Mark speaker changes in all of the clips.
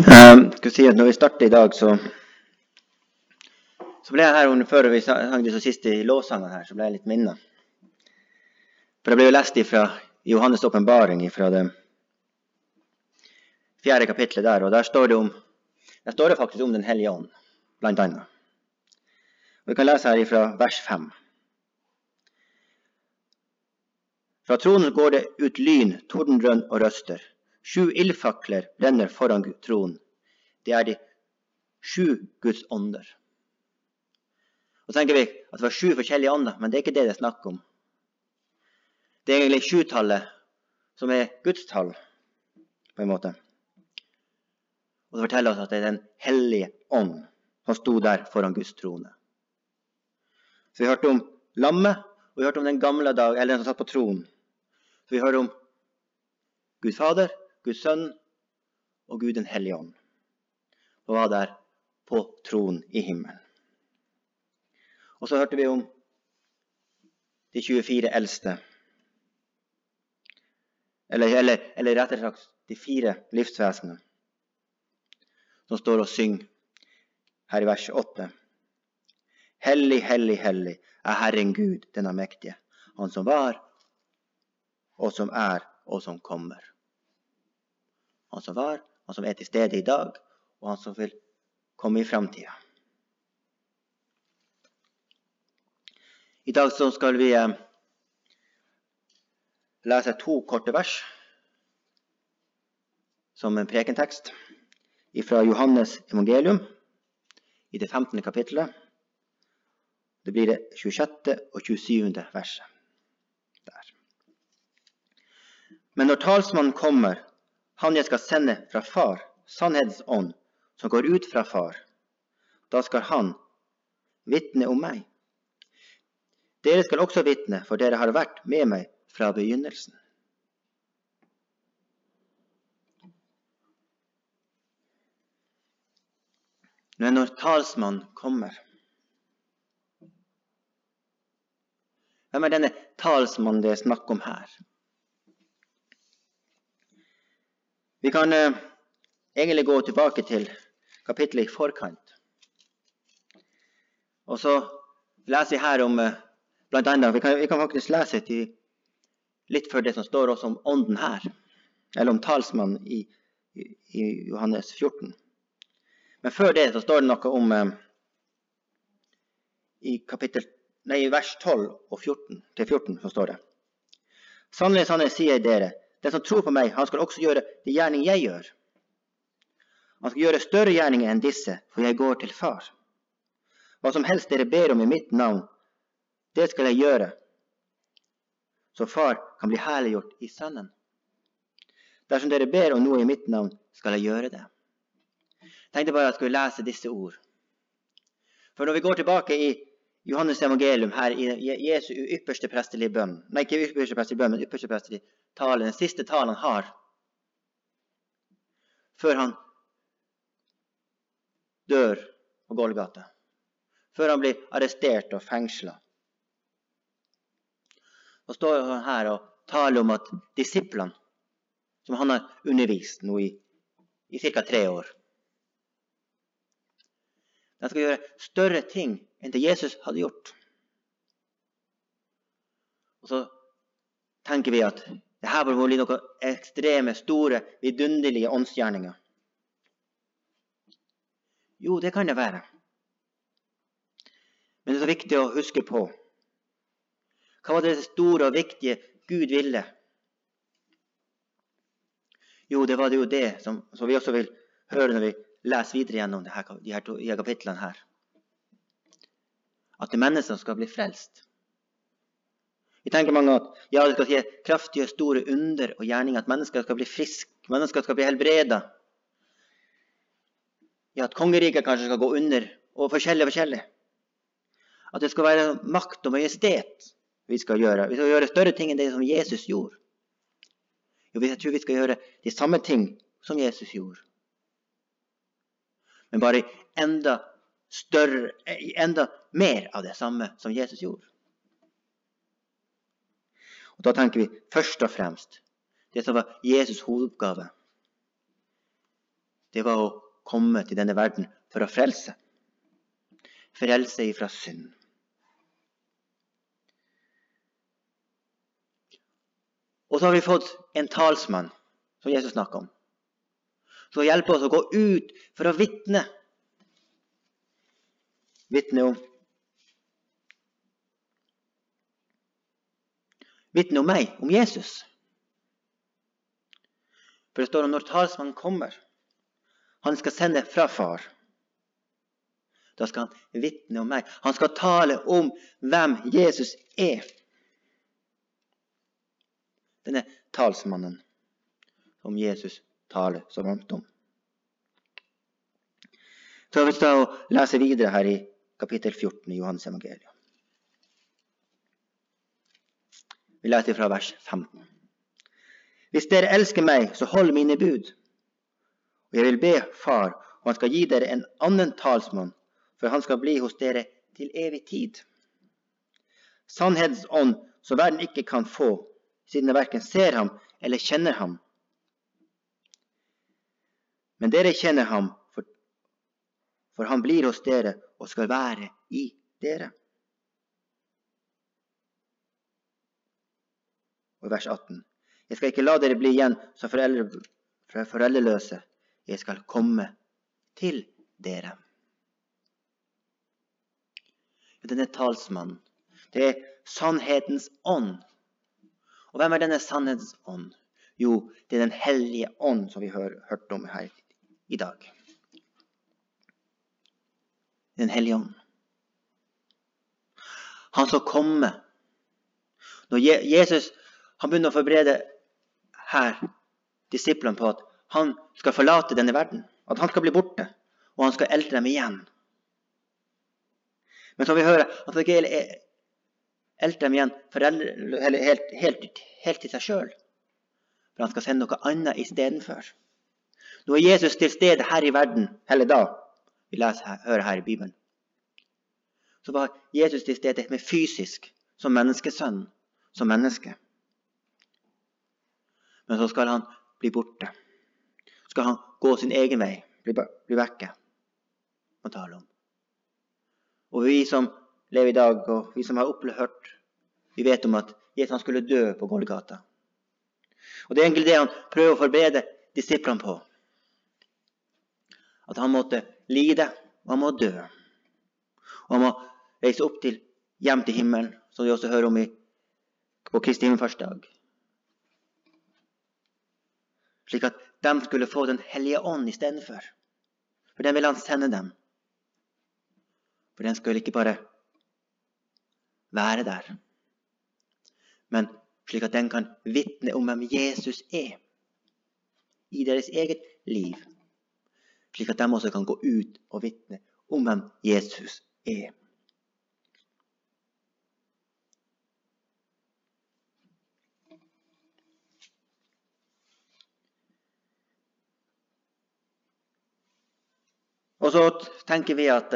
Speaker 1: Skal si at når vi starter I dag, så ble jeg her under før vi sang det så siste I lovsangen her, så ble jeg litt minnet. For det ble jo lest fra Johannes åpenbaring, fra det 4. kapitlet der, og der står det faktisk om den hellige ånd, blant annet. Og vi kan lese her fra vers 5. Fra tronen går det ut lyn, tordenrønn og røster. 7 ildfakler brenner foran tronen. Det de 7 Guds ånder. Og så tenker vi at det var 7 forskjellige ånder, men det ikke det snakker om. Det egentlig 7-tallet som Guds tall, på en måte. Og det forteller oss at det den hellige ånd som stod der foran Guds trone. Så vi hørte om lammet, og vi hørte om den gamle dag, eller den som satt på tronen. Så vi hørte om Gud Fader, Guds Sønn og Gud den hellige ånd. Og var der på tronen I himmelen. Og så hørte vi om de 24 eldste. Eller rettere sagt de 4 livsvesenene. Som står og synger her I vers 8. Hellig, hellig, hellig Herren Gud, den mektige. Han som var, og som og som kommer. Han som var, han som til stede I dag, og han som vil komme I fremtiden. I dag så skal vi lese 2 korte vers som en prekentekst fra Johannes evangelium I det 15. kapittelet. Det blir det 26. og 27. verset der. Men når talsmannen kommer, han jeg skal sende fra far, sannhetens ånd, som går ut fra far, da skal han vittne om meg. Dere skal også vittne, for dere har vært med meg fra begynnelsen. Men når talsmannen kommer, hvem denne talsmannen det snakker om her? Vi kan egentlig gå tilbake til kapittelet I forkant. Og så leser jeg her om, blant annet, vi kan faktisk lese litt før det som står også om ånden her, eller om talsmannen I Johannes 14. Men før det så står det noe om I vers 12 og 14, til 14 så står det. Sannelig, sannelig sier jeg dere, den som tror på meg, han skal også gjøre de gjerning jeg gjør. Han skal gjøre større gjerninger enn disse, for jeg går til far. Hva som helst dere ber om I mitt navn, det skal jeg gjøre, så far kan bli herliggjort I sønnen. Dersom dere ber om noe I mitt navn, skal jeg gjøre det. Jeg tenkte bare at jeg skulle lese disse ord. For når vi går tilbake I Johannes evangelium, her I Jesu ypperste prestelige bønn, nei, ikke ypperste prestelige bønn, men ypperste prestelige tale, den siste talen han har, før han dør på Golgata, før han blir arrestert og fengslet. Og står han her og taler om at disiplene, som han har undervist nå I cirka 3 år, de skal gjøre større ting enn det Jesus hadde gjort. Og så tenker vi at det her bør bli noen ekstreme, store, vidunderlige åndsgjerninger. Jo, det kan det være. Men det så viktig å huske på. Hva var det store og viktige Gud ville? Jo, det var det jo det som vi også vil høre når vi leser videre gjennom de her kapitlene her. At det mennesker skal bli frelst. Vi tenker mange at ja, det skal si kraftige, store under og gjerninger, at mennesker skal bli friske, mennesker skal bli helbredet. Ja, at kongeriket kanskje skal gå under, og forskjellig. At det skal være makt og majestet vi skal gjøre. Vi skal gjøre større ting enn det som Jesus gjorde. Jo, jeg tror vi skal gjøre de samme ting som Jesus gjorde. Men bare enda større, enda mer av det samme som Jesus gjorde. Og da tenker vi først og fremst det som var Jesus hovedoppgave. det var å komme til denne verden for å frelse. Frelse ifra synd. Og så har vi fått en talsmann, som Jesus snakker om, som hjelper oss å gå ut for å vitne. Vitne om meg, om Jesus. For det står om når talsmannen kommer, han skal sende fra far. Da skal han vitne om meg. Han skal tale om hvem Jesus er. Denne talsmannen som Jesus taler så varmt om. Så vi skal lese videre her i kapittel 14 i Johannes evangelium. Vi leser fra vers 15. Hvis dere elsker meg, så hold mine bud. Og jeg vil be far, og han skal gi dere en annen talsmann, for han skal bli hos dere til evig tid. Sannhetens ånd, så verden ikke kan få, siden de hverken ser ham eller kjenner ham. Men dere kjenner ham, for han blir hos dere og skal være i dere. Og vers 18. Jeg skal ikke la dere bli igjen som foreldreløse. Jeg skal komme til dere. Denne talsmannen, det er sannhetens ånd. Og hvem er denne sannhetens ånd? Jo, det er den hellige ånd som vi har hørt om her i dag. Den hellige ånd. Han skal komme. Når Jesus han begynner å forberede her disiplene på at han skal forlate denne verden, at han skal bli borte, og han skal elte dem igjen. Men som vi hører, han skal ikke elte dem igjen helt til seg selv, for han skal sende noe annet i stedet for. Nå er Jesus til stede her i verden, eller da, vi hører her i Bibelen. Så var Jesus til stede med fysisk, som menneskesønn, som menneske. Men så skal han bli borte. Skal han gå sin egen vei, bli vekke, og tale om. Og vi som lever i dag, og vi som har hørt, vi vet om at Jesus skulle dø på Golgata. Og det er egentlig det han prøver å forberede disiplene på. At han måtte lide, og han må dø. Og han må reise opp hjem til himmelen, som vi også hører om på Kristi himmelfartsdag. Slik at de skulle få den hellige ånd i stedet for. For den vil han sende dem. For den skulle ikke bare være der, men slik at den kan vitne om hvem Jesus er i deres eget liv. Slik at de også kan gå ut og vitne om hvem Jesus er. Og så tenker vi at,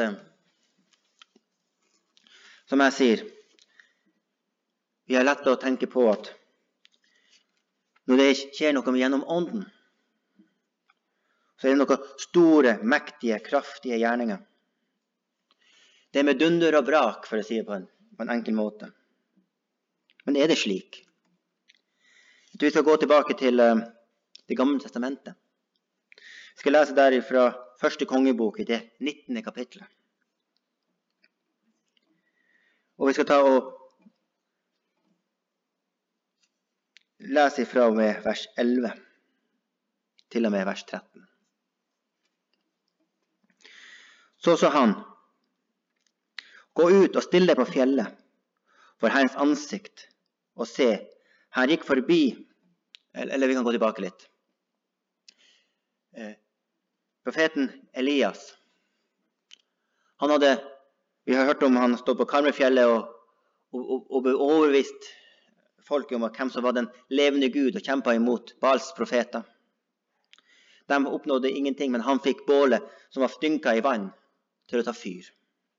Speaker 1: som jeg sier, vi har lett å tenke på at når det skjer noe gjennom ånden, så er det noen store, mektige, kraftige gjerninger. Det er med dunder og brak, for å si det på en enkel måte. Men er det slik? Jeg tror vi skal gå tilbake til det gamle testamentet. Vi skal lese der fra første kongebok i det 19. kapitlet. Og vi skal ta og lese fra med vers 11 til og med vers 13. Så sa han, gå ut og still deg på fjellet for Herrens ansikt, og se, her gikk forbi, eller vi kan gå tilbake litt. Profeten Elias, vi har hørt om han stod på Karmelfjellet og overbevist folket om hvem som var den levende Gud og kjempet imot Baals profeter. De oppnådde ingenting, men han fikk bålet som var dynket i vann til å ta fyr.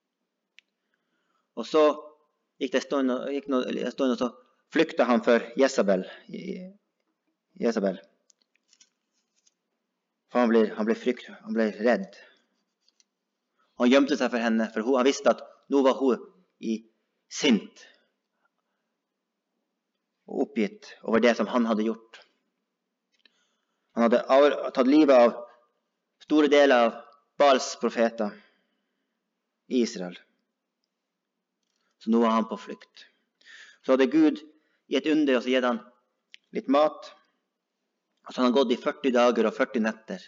Speaker 1: Og så gikk det stående, og så flyktet han for Jezabel. For han ble redd. Han gjemte seg for henne, for han visste at nå var hun sint og oppgitt over det som han hadde gjort. Han hadde tatt livet av store deler av Baals profeter i Israel. Så nå var han på flukt. Så hadde Gud i et under, og så gitt han litt mat. Og så hadde han gått i 40 dager og 40 netter.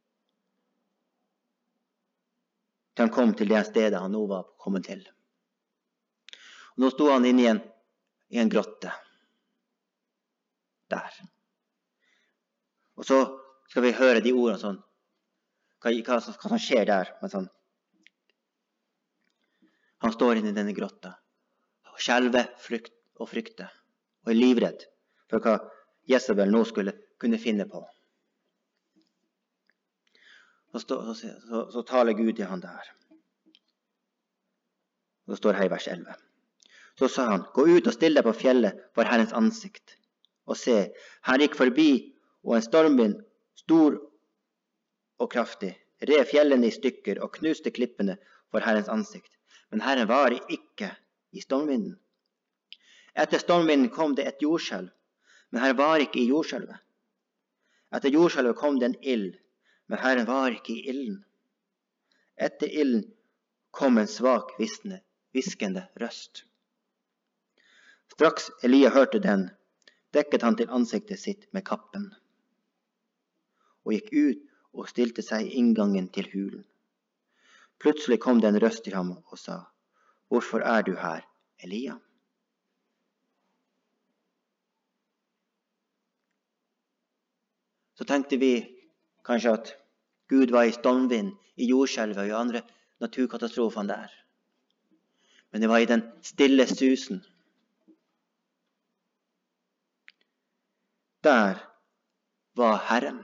Speaker 1: Til han kom til det stedet han nå var kommet til. Og nå stod han inne i en grotte. Der. Og så skal vi høre de ordene sånn. Hva som skjer der. Sånn. Han står inne i denne grotta. Og skjelver og frykter. Og er livredd for hva Jezebel nå skulle kunne finne på. Så taler Gud til han der. Og det står her i vers 11. Så sa han, gå ut og still deg på fjellet for Herrens ansikt. Og se, her gikk forbi, og en stormvind, stor og kraftig, rev fjellene i stykker og knuste klippene for Herrens ansikt. Men Herren var ikke i stormvinden. Etter stormvinden kom det et jordskjelv, men Herren var ikke i jordskjelvet. Etter jordskjelvet kom det en ild, men Herren var ikke i ilden. Etter ilden kom en svak, viskende røst. Straks Elia hørte den, dekket han til ansiktet sitt med kappen, og gikk ut og stilte seg i inngangen til hulen. Plutselig kom det en røst til ham og sa, hvorfor er du her, Elia? Så tenkte vi kanskje at Gud var i stormvind, i jordskjelvet og i andre naturkatastrofene der. Men det var i den stille susen. Der var Herren.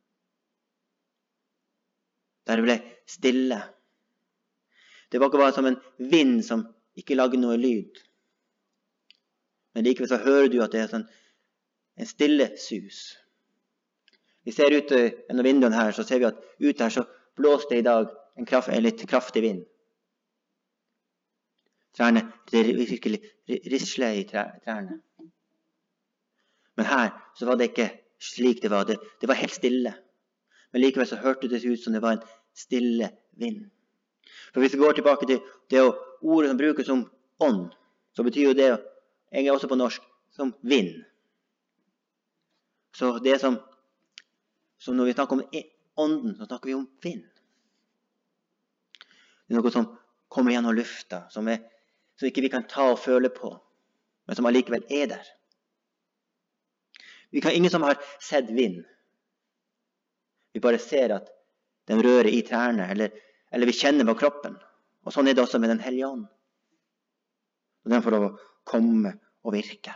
Speaker 1: Der ble stille. Det var ikke bare som en vind som ikke lagde noe lyd. Men likevel så hører du at det er sånn en stille sus. Vi ser ut gjennom vinduene her, så ser vi at ute her så blåser det i dag en litt kraftig vind. Trærne, det virkelig risler i trærne. Men her så var det ikke slik det var. Det var helt stille. Men likevel så hørte det ut som det var en stille vind. For hvis vi går tilbake til det ordet som brukes som ånd, så betyr jo det, egentlig også på norsk, som vind. Så det som når vi snakker om ånden, så snakker vi om vind. Det er noe som kommer gjennom lufta, som ikke vi kan ta og føle på, men som allikevel er der. Ingen som har sett vind. Vi bare ser at den rører i trærne, eller vi kjenner på kroppen. Og sånn er det også med den hellige ånd. Og den får lov å komme og virke.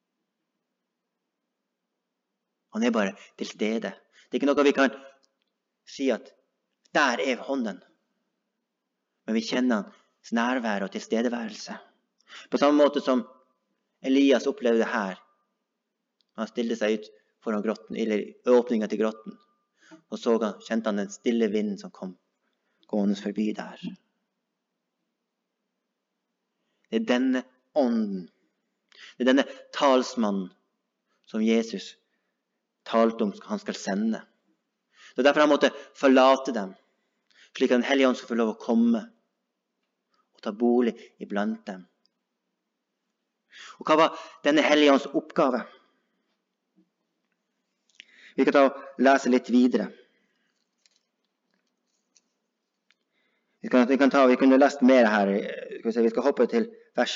Speaker 1: Han er bare til stede. Det er ikke noe vi kan si at der er hånden. Men vi kjenner hans nærvær og tilstedeværelse. På samme måte som Elias opplevde her. Han stilte seg ut foran grotten, eller åpningen til grotten. Og kjente han den stille vinden som kom gående forbi der. Det er denne ånden. Det er denne talsmannen som Jesus talte om han skal sende. Det er derfor han måtte forlate dem, slik at den hellige ånd skal få lov å komme og ta bolig iblant dem. Og hva var denne hellige ånds oppgave? Vi kan ta og lese litt videre. Vi kunne lest mer her. Vi skal hoppe til vers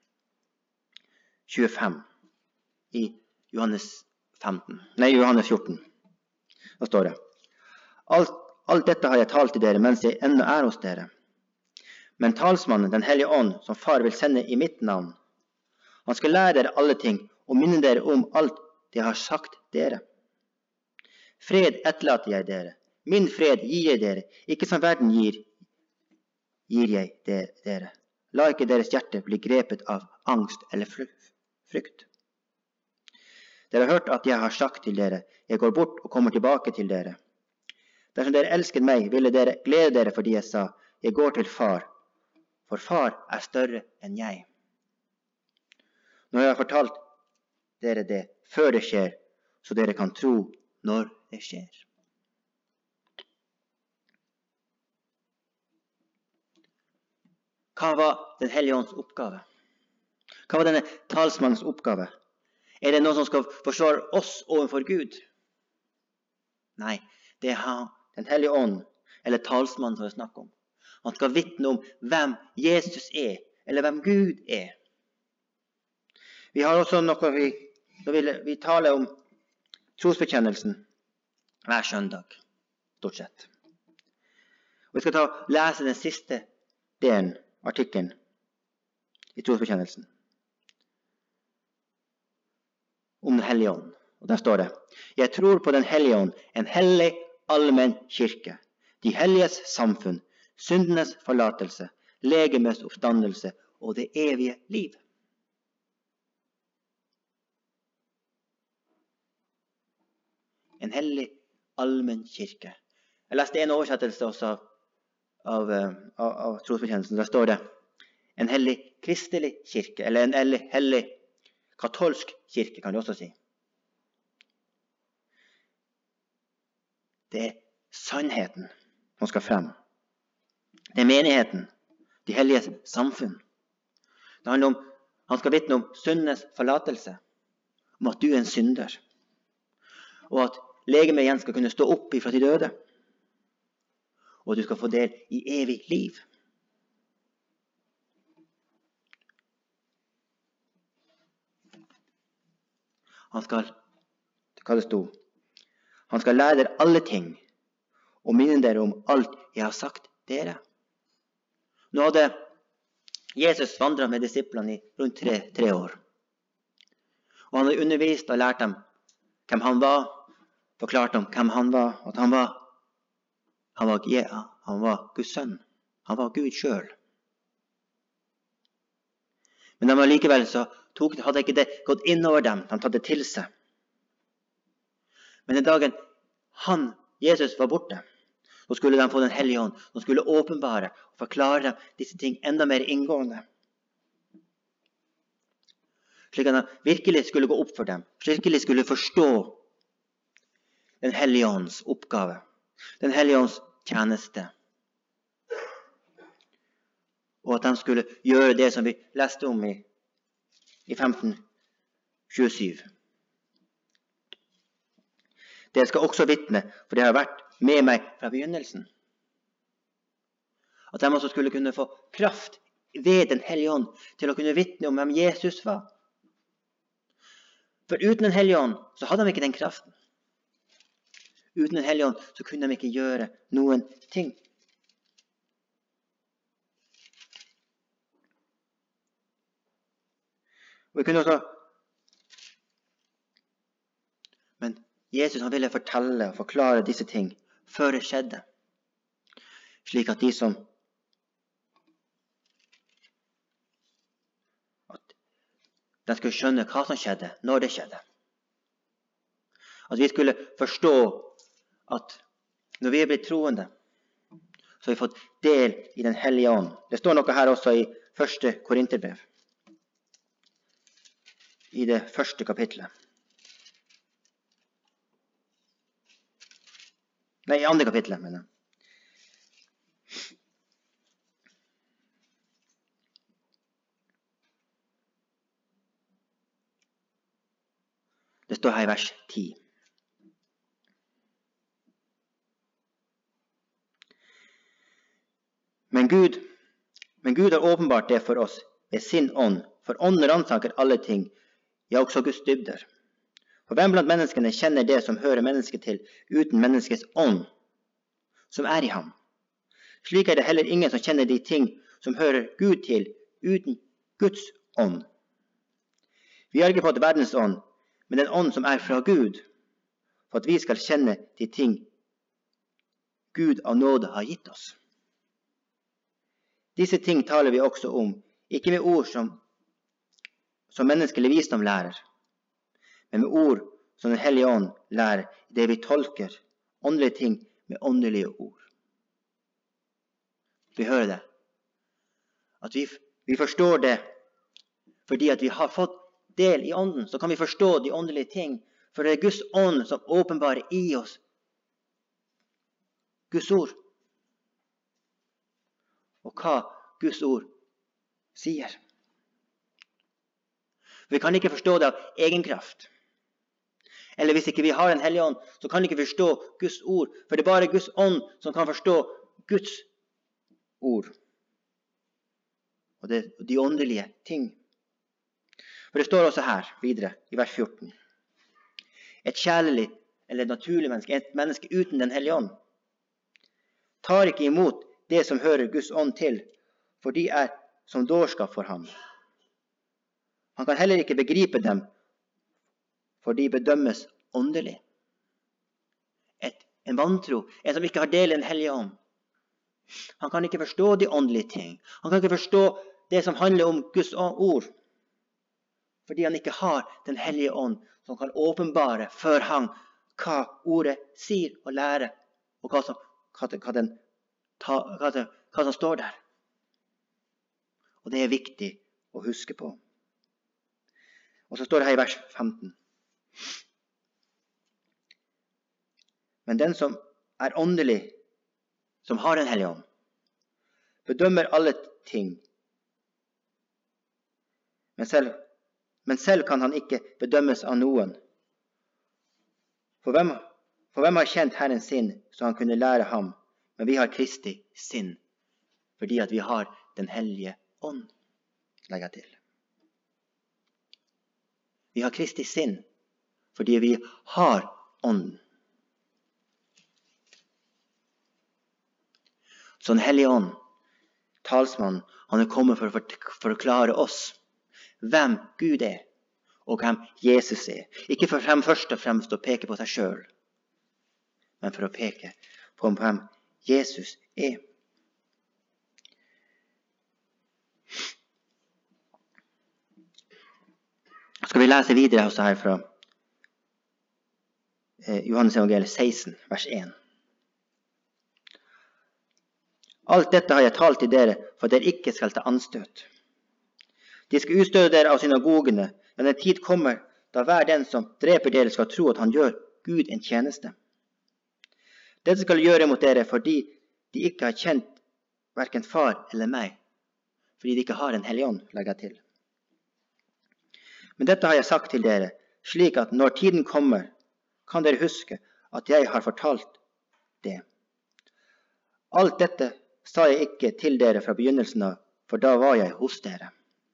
Speaker 1: 25 i Johannes 14. Da står det, alt dette har jeg talt til dere mens jeg ennå er hos dere. Men talsmannen, den hellige ånd, som far vil sende i mitt navn, han skal lære dere alle ting og minne dere om alt det jeg har sagt dere. Fred etterlater jeg dere. Min fred gir jeg dere. Ikke som verden gir jeg dere. La ikke deres hjerte bli grepet av angst eller frykt. Dere har hørt at jeg har sagt til dere, jeg går bort og kommer tilbake til dere. Dersom dere elsket meg, ville dere glede dere fordi jeg sa, jeg går til far, for far er større enn jeg. Nå har jeg fortalt dere det før det skjer, så dere kan tro når det skjer. Hva var Den hellige ånds oppgave? Hva var denne talsmannens oppgave? Er det noen som skal forsvare oss overfor Gud? Nei, det er Den hellige ånd, eller talsmannen som vi snakker om. Han skal vitne om hvem Jesus er, eller hvem Gud er. Vi har også noe vi taler om trosbekjennelsen hver søndag, stort sett. Og vi skal lese den siste delen, artikkelen, i trosbekjennelsen. Om Den hellige ånd. Og der står det: Jeg tror på Den hellige ånd, en hellig, allmenn kirke, de helliges samfunn, syndenes forlatelse, legemes oppstandelse og det evige liv. En hellig, allmenn kirke. Jeg leste en oversettelse også av trosbekjennelsen. Der står det en hellig kristelig kirke, eller en hellig katolsk kirke, kan du også si. Det er sannheten som skal frem. Det er menigheten, de helliges samfunn. Det handler om, han skal vitne om syndenes forlatelse, om at du er en synder, og at legemet igjen skal kunne stå opp ifra de døde, og at du skal få del i evig liv. Han skal, hva det stod, han skal lære dere alle ting, og minne dere om alt jeg har sagt dere. Nå hadde Jesus vandret med disiplene i rundt 3 år. Og han hadde undervist og lært dem hvem han var, forklart dem hvem han var, at han var Guds sønn. Han var Gud selv. Men de likevel så hadde ikke det gått inn over dem, de tatt det til seg. Men den dagen Jesus var borte, så skulle de få Den hellige ånd, som skulle åpenbare og forklare dem disse ting enda mer inngående. Slik at de virkelig skulle gå opp for dem, virkelig skulle forstå Den hellige ånds oppgave, Den hellige ånds tjeneste. Og at de skulle gjøre det som vi leste om i 15:27. Dere skal også vitne, for det har vært med meg fra begynnelsen. At de også skulle kunne få kraft ved Den hellige ånd til å kunne vitne om hvem Jesus var. For uten Den hellige ånd så hadde de ikke den kraften. Uten Den hellige ånd så kunne de ikke gjøre noen ting. Og vi kunne også, men Jesus han ville fortelle og forklare disse ting før det skjedde, slik at de skulle skjønne hva som skjedde, når det skjedde. At vi skulle forstå at når vi er blitt troende, så har vi fått del i Den hellige ånd. Det står noe her også i 1. Korinterbrev, i det 1. kapitlet. Nei, i 2. kapitlet, mener jeg. Det står her i vers 10. Men Gud har åpenbart det for oss ved sin ånd, for ånden ransaker alle ting, ja, også Guds dybder. For hvem blant menneskene kjenner det som hører mennesket til, uten menneskets ånd, som er i ham? Slik er det heller ingen som kjenner de ting som hører Gud til, uten Guds ånd. Vi har ikke fått verdens ånd, men den ånd som er fra Gud, for at vi skal kjenne de ting Gud av nåde har gitt oss. Disse ting taler vi også om, ikke med ord som menneskelig visdom lærer, men med ord som Den hellige ånd lærer, det vi tolker åndelige ting med åndelige ord. Vi hører det. At vi forstår det fordi at vi har fått del i ånden, så kan vi forstå de åndelige ting. For det er Guds ånd som åpenbarer i oss Guds ord. Og hva Guds ord sier. Vi kan ikke forstå det av egen kraft. Eller hvis ikke vi har en hellig ånd, så kan vi ikke forstå Guds ord. For det er bare Guds ånd som kan forstå Guds ord. Og det er de åndelige ting. For det står også her, videre, i vers 14. Et kjærlig eller naturlig menneske, et menneske uten den hellige ånd, tar ikke imot det som hører Guds ånd til, for de er som dårskap for ham. Han kan heller ikke begripe dem, for de bedømmes åndelig. En vantro, en som ikke har del i den hellige ånd. Han kan ikke forstå de åndelige ting. Han kan ikke forstå det som handler om Guds ord, fordi han ikke har den hellige ånd som kan åpenbare for ham hva ordet sier og lærer, og hva som står der. Og det er viktig å huske på. Og så står det her i vers 15. Men den som er åndelig, som har den hellige ånd, bedømmer alle ting. Men selv kan han ikke bedømmes av noen. For hvem har kjent Herrens sinn, så han kunne lære ham? Men vi har Kristi sinn, fordi at vi har den hellige ånd, legger jeg til. Vi har Kristi sinn, fordi vi har ånden. Så den hellige ånd, talsmannen, han er kommet for å forklare oss hvem Gud er, og hvem Jesus er. Ikke for først og fremst å peke på seg selv, men for å peke på hvem Jesus er. Skal vi lese videre også her fra Johannes evangeliet 16, vers 1. Alt dette har jeg talt til dere, for dere ikke skal ta anstøt. De skal utstøte dere av synagogene, men en tid kommer da hver den som dreper dere skal tro at han gjør Gud en tjeneste. Dette skal jeg gjøre mot dere fordi de ikke har kjent hverken far eller meg, fordi de ikke har en hellig ånd, legger jeg til. Men dette har jeg sagt til dere, slik at når tiden kommer, kan dere huske at jeg har fortalt det. Alt dette sa jeg ikke til dere fra begynnelsen av, for da var jeg hos dere.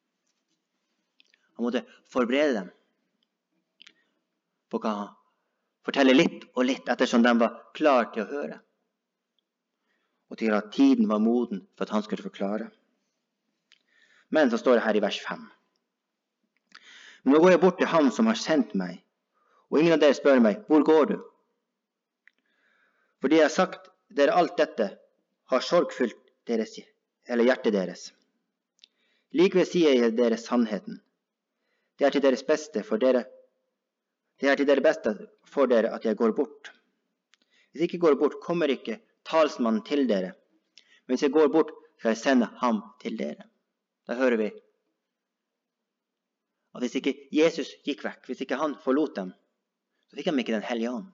Speaker 1: Han måtte forberede dem på hva han fortelle litt og litt, ettersom de var klar til å høre, og til at tiden var moden for at han skulle forklare. Men så står det her i vers 5. Men nå går jeg bort til han som har sendt meg, og ingen av dere spør meg, hvor går du? Fordi jeg har sagt dere alt dette, har sorgfullt hjertet deres. Likevel sier jeg dere sannheten. Det er til deres beste for dere. Det er til dere beste for dere at jeg går bort. Hvis jeg ikke går bort, kommer ikke talsmannen til dere. Men hvis jeg går bort, skal jeg sende ham til dere. Da hører vi at hvis ikke Jesus gikk vekk, hvis ikke han forlot dem, så fikk de ikke den hellige ånd.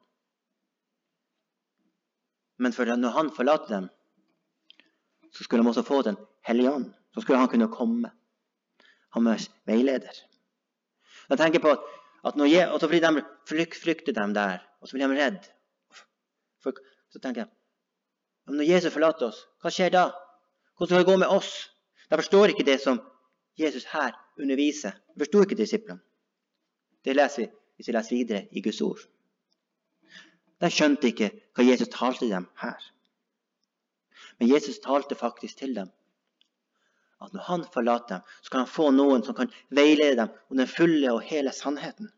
Speaker 1: Men for når han forlater dem, så skulle de også få den hellige ånd. Så skulle han kunne komme. Han var veileder. Jeg tenker på at og så fordi de flykter dem der, og så blir de redd. Så tenker jeg, når Jesus forlater oss, hva skjer da? Hvordan skal det gå med oss? De forstår ikke det som Jesus her underviser. De forstår ikke disiplene. Det leser vi hvis vi leser videre i Guds ord. De skjønte ikke hva Jesus talte til dem her. Men Jesus talte faktisk til dem. At når han forlater dem, så kan han få noen som kan veilede dem om den fulle og hele sannheten.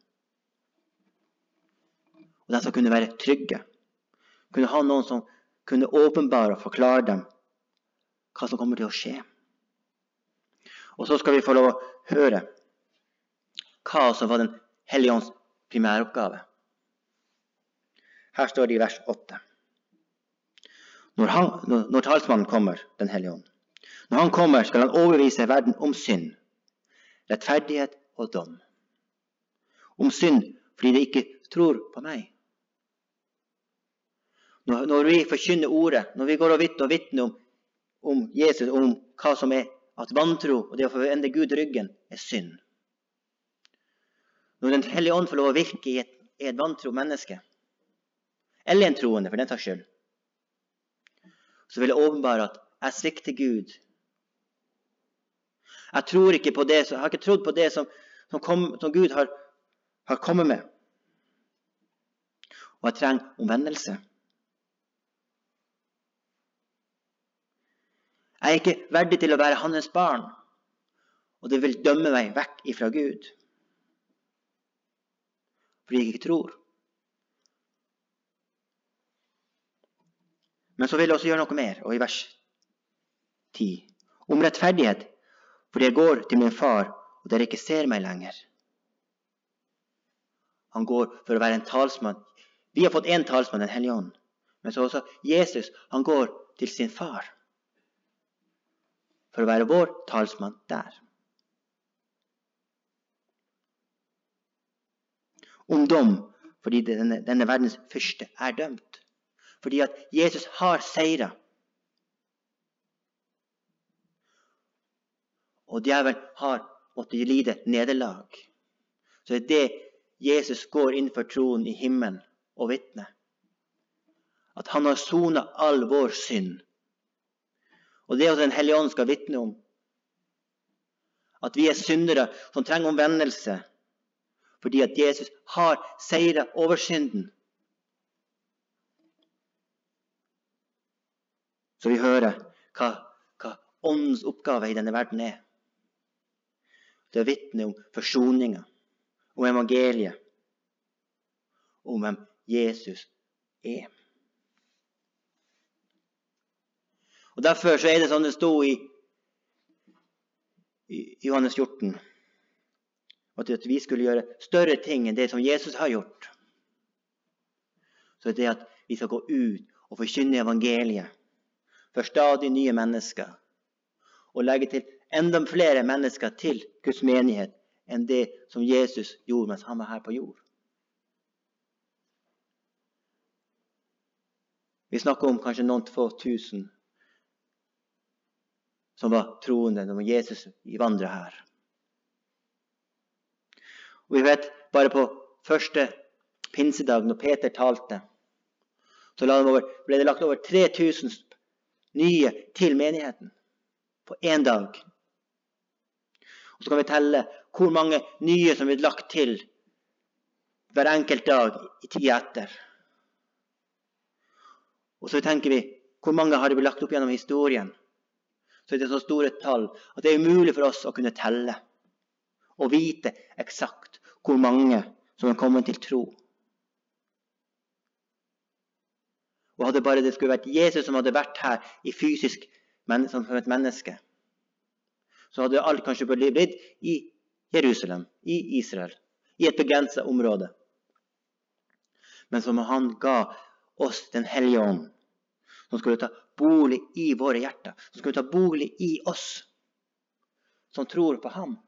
Speaker 1: Og de skal kunne være trygge. Kunne ha noen som kunne åpenbare og forklare dem hva som kommer til å skje. Og så skal vi få lov å høre hva som var den hellige ånds primæroppgave. Her står det i vers 8. Når talsmannen kommer, den hellige ånd. Når han kommer, skal han overbevise verden om synd, rettferdighet og dom. Om synd, fordi de ikke tror på meg. Når vi forkynner ordet, når vi går og vitner om Jesus, om hva som er at vantro, og det å forvende Gud ryggen, er synd. Når den hellige ånd får lov å virke i et vantro menneske, eller en troende, for den tar skyld, så vil jeg åpenbare at jeg svikter Gud. Jeg tror ikke på det, jeg har ikke trodd på det som Gud har kommet med. Og jeg trenger omvendelse. Jeg er ikke verdig til å være hans barn, og det vil dømme meg vekk ifra Gud. Fordi jeg ikke tror. Men så vil jeg også gjøre noe mer, og i vers 10. Om rettferdighet, fordi jeg går til min far, og dere ikke ser meg lenger. Han går for å være en talsmann. Vi har fått en talsmann, den hellige ånd. Men så også Jesus, han går til sin far. For å være vår talsmann der. Om dom, fordi denne verdens fyrste er dømt. Fordi at Jesus har seiret. Og djevelen har måttet lide nederlag. Så det er det Jesus går inn for troen i himmelen og vitner. At han har sonet all vår synd. Og det er at den hellige ånd skal vitne om. At vi er syndere som trenger omvendelse. Fordi at Jesus har seiret over synden. Så vi hører hva åndens oppgave i denne verden er. Det er å vitne om forsoningen, om evangeliet, om hvem Jesus er. Og derfor så er det sånn det stod i Johannes 14, at vi skulle gjøre større ting enn det som Jesus har gjort. Så det er at vi skal gå ut og forkynne evangeliet for stadig nye mennesker, og legge til enda flere mennesker til Guds menighet enn det som Jesus gjorde mens han var her på jord. Vi snakker om kanskje noen få tusen som var troende når Jesus vandret her. Og vi vet bare på første pinsedag når Peter talte, så ble det lagt over 3000 nye til menigheten på en dag. Og så kan vi telle hvor mange nye som ble lagt til hver enkelt dag i tiden etter. Og så tenker vi, hvor mange har det blitt lagt opp gjennom historien? Så er det så store tall at det er umulig for oss å kunne telle og vite eksakt hvor mange som er kommet til tro. Og hadde bare det skulle vært Jesus som hadde vært her i fysisk som et menneske, så hadde alt kanskje blitt i Jerusalem, i Israel, i et begrenset område. Men som han ga oss den hellige ånd, som skulle ta bolig i våre hjerter, som skulle ta bolig i oss, som tror på ham.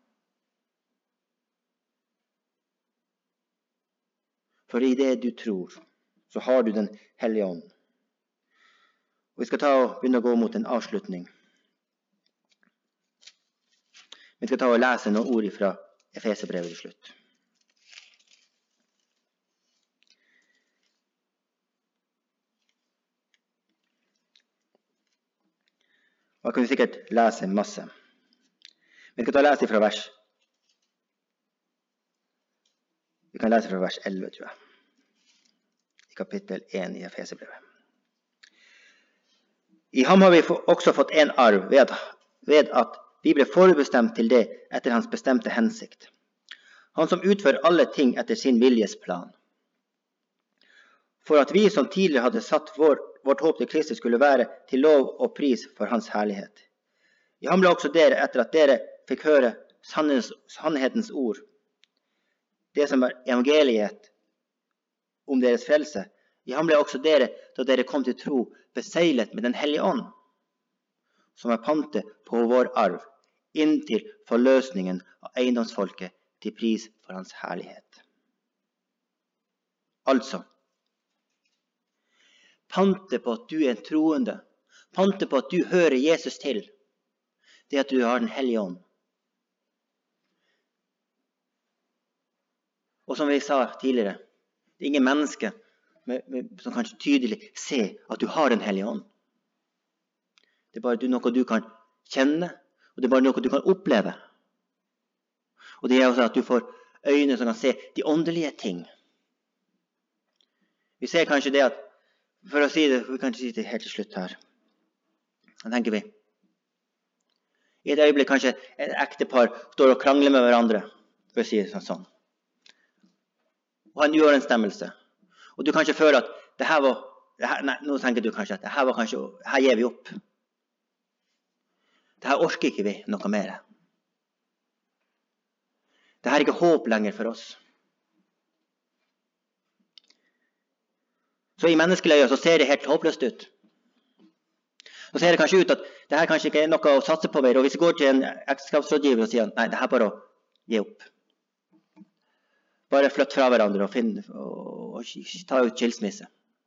Speaker 1: For i det du tror, så har du den hellige ånd. Og vi skal begynne å gå mot en avslutning. Vi skal lese noen ord fra Efeserbrevet til slutt. Og da kan vi sikkert lese masse. Vi skal lese fra vers. Vi kan lese fra vers 11, tror jeg. I kapittel 1 i Efeserbrevet. I ham har vi også fått en arv ved at vi ble forutbestemt til det etter hans bestemte hensikt. Han som utfører alle ting etter sin viljes plan. For at vi som tidligere hadde satt vårt håp til Kristus skulle være til lov og pris for hans herlighet. I ham ble også dere etter at dere fikk høre sannhetens ord, det som er evangeliet om deres frelse. I ham ble også dere, da dere kom til tro, beseglet med den hellige ånd, som pantet på vår arv, inntil forløsningen av eiendomsfolket til pris for hans herlighet. Altså, pantet på at du en troende, pantet på at du hører Jesus til, det at du har den hellige ånd. Og som vi sa tidligere, det er ingen menneske som kan tydelig se at du har den hellige ånd. Det er bare noe du kan kjenne, og det er bare noe du kan oppleve. Og det er også at du får øyne som kan se de åndelige ting. Vi ser kanskje det at, for å si det, vi kan ikke si det helt til slutt her. Da tenker vi, i et øyeblikk kanskje et ektepar står og krangler med hverandre, for å si det sånn. Og han gjør en stemmelse. Og du kanskje føler at nå tenker du kanskje at her gir vi opp. Det her orker ikke vi noe mer. Det her er ikke håp lenger for oss. Så i menneskelige øyne så ser det helt håpløst ut. Så ser det kanskje ut at det her kanskje ikke er noe å satse på mer. Og hvis vi går til en ekteskapsrådgiver og sier, nei, det her er bare å gi opp. Bare flytt fra hverandre og ta ut skilsmisse.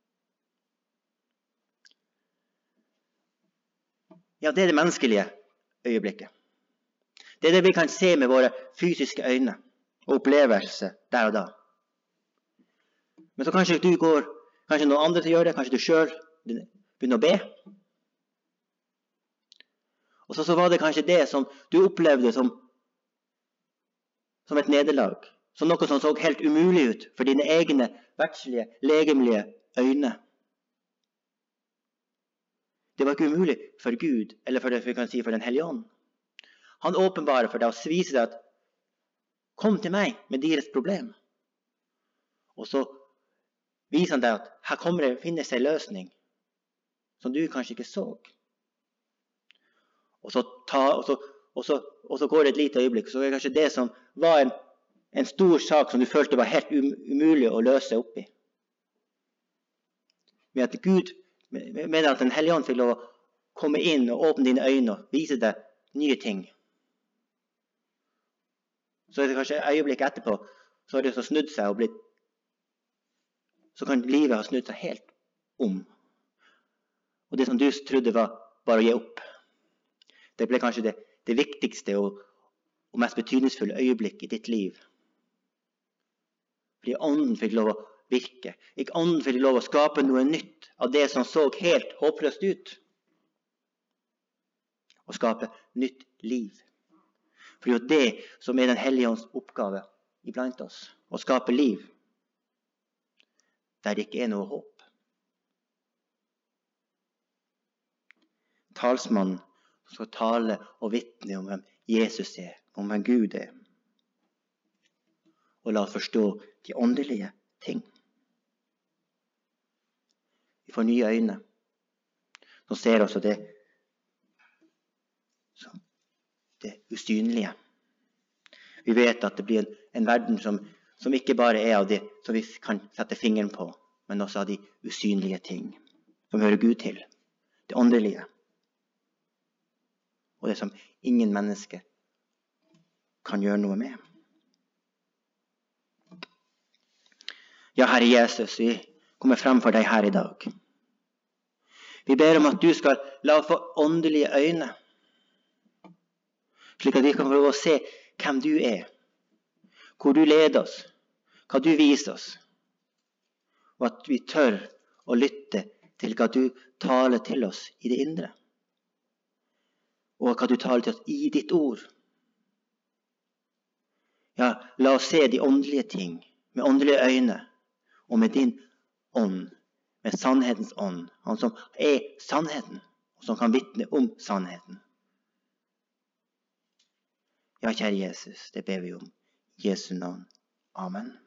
Speaker 1: Ja, det er det menneskelige øyeblikket. Det er det vi kan se med våre fysiske øyne og opplevelse der og da. Men så kanskje du går, kanskje noen andre til å gjøre det, kanskje du selv begynner å be. Og så var det kanskje det som du opplevde som et nederlag. Som noe som så helt umulig ut for dine egne verdslige, legemlige øyne. Det var ikke umulig for Gud, eller for det vi kan si for den hellige ånd. Han åpenbarer for deg og viser deg at kom til meg med deres problem. Og så viser han deg at her finnes en løsning som du kanskje ikke så. Og så går det et lite øyeblikk, så er det kanskje det som var en stor sak som du følte var helt umulig å løse opp i. Med at Gud, med at den hellige ånd fikk lov å komme inn og åpne dine øyne og vise deg nye ting. Så er det kanskje et øyeblikk etterpå, så har det snudd seg og så kan livet ha snudd seg helt om. Og det som du trodde var bare å gi opp, det ble kanskje det viktigste og mest betydningsfulle øyeblikk i ditt liv. Fordi ånden fikk lov å virke. Ikke ånden fikk lov å skape noe nytt av det som så helt håpløst ut. Og skape nytt liv. For det er det som er den hellige ånds oppgave iblant oss. Å skape liv der det ikke er noe håp. Talsmannen skal tale og vitne om hvem Jesus er, om hvem Gud er. Og la oss forstå de åndelige ting. Vi får nye øyne. Nå ser også det usynlige. Vi vet at det blir en verden som ikke bare er av det som vi kan sette fingeren på, men også av de usynlige ting som hører Gud til. Det åndelige. Og det som ingen menneske kan gjøre noe med. Ja, Herre Jesus, vi kommer frem for deg her i dag. Vi ber om at du skal la oss få åndelige øyne, slik at vi kan få lov å se hvem du er, hvor du leder oss, hva du viser oss, og at vi tør å lytte til hva du taler til oss i det indre, og hva du taler til oss i ditt ord. Ja, la oss se de åndelige ting med åndelige øyne, og med din ånd, med sannhetens ånd, han som er sannheten, og som kan vitne om sannheten. Ja, kjære Jesus, det ber vi om. I Jesu navn. Amen.